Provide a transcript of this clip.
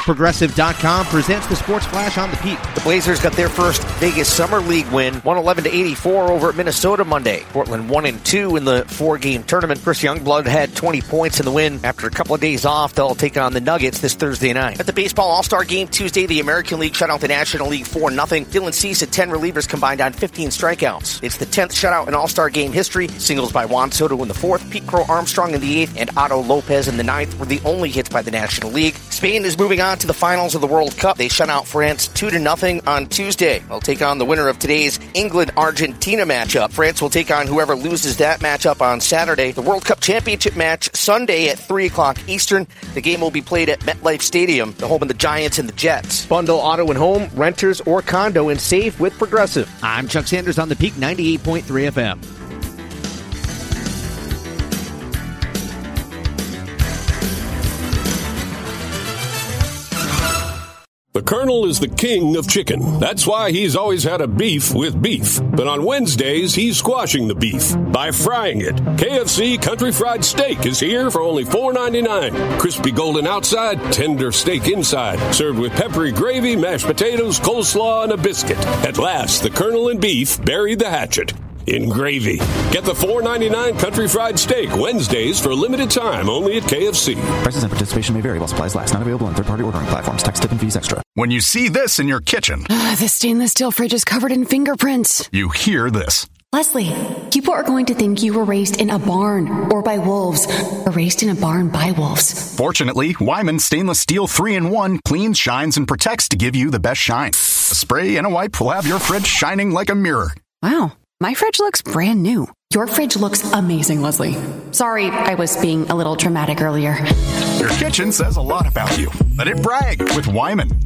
Progressive.com presents the Sports Flash on the Peak. The Blazers got their first Vegas Summer League win, 111-84 over at Minnesota Monday. Portland 1-2 in the 4-game tournament. Chris Youngblood had 20 points in the win. After a couple of days off, they'll take on the Nuggets this Thursday night. At the Baseball All-Star Game Tuesday, the American League shut out the National League 4-0. Dylan Cease had 10 relievers combined on 15 strikeouts. It's the 10th shutout in All-Star Game history. Singles by Juan Soto in the 4th, Pete Crow Armstrong in the 8th, and Otto Lopez in the 9th were the only hits by the National League. Spain is moving on to the finals of the World Cup. They shut out France 2-0 on Tuesday. They'll take on the winner of today's England-Argentina matchup. France will take on whoever loses that matchup on Saturday. The World Cup Championship match Sunday at 3 o'clock Eastern. The game will be played at MetLife Stadium, the home of the Giants and the Jets. Bundle auto and home, renters, or condo and save with Progressive. I'm Chuck Sanders on the Peak 98.3 FM. The Colonel is the king of chicken. That's why he's always had a beef with beef. But on Wednesdays, he's squashing the beef by frying it. KFC Country Fried Steak is here for only $4.99. Crispy golden outside, tender steak inside. Served with peppery gravy, mashed potatoes, coleslaw, and a biscuit. At last, the Colonel and beef buried the hatchet in gravy. Get the $4.99 Country Fried Steak Wednesdays for a limited time only at KFC. Prices and participation may vary while supplies last. Not available on third-party ordering platforms. Tax, tip, and fees extra. When you see this in your kitchen, the stainless steel fridge is covered in fingerprints. You hear this. Leslie, people are going to think you were raised in a barn or by wolves, or raised in a barn by wolves. Fortunately, Wyman Stainless Steel 3-in-1 cleans, shines, and protects to give you the best shine. A spray and a wipe will have your fridge shining like a mirror. Wow. My fridge looks brand new. Your fridge looks amazing, Leslie. Sorry, I was being a little dramatic earlier. Your kitchen says a lot about you. Let it brag with Wyman.